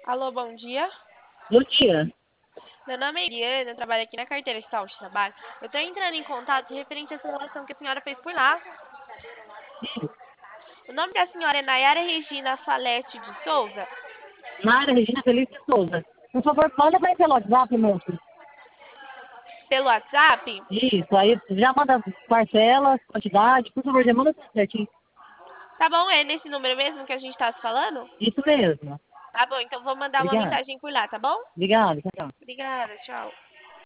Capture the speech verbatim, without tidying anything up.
Alô, bom dia. Bom dia. Meu nome é Eliana, eu trabalho aqui na carteira estadual de trabalho. Eu estou entrando em contato referente a essa relação que a senhora fez por lá. O nome da senhora é Nayara Regina Salete de Souza. Mara Regina Felipe de Souza. Por favor, manda para pelo WhatsApp, moço. Pelo WhatsApp? Isso, aí já manda parcelas, quantidade, por favor, já manda tudo certinho. Tá bom, é nesse número mesmo que a gente está se falando? Isso mesmo. Tá bom, então vou mandar uma Obrigada. mensagem por lá, tá bom? Obrigada, tchau. Obrigada, tchau.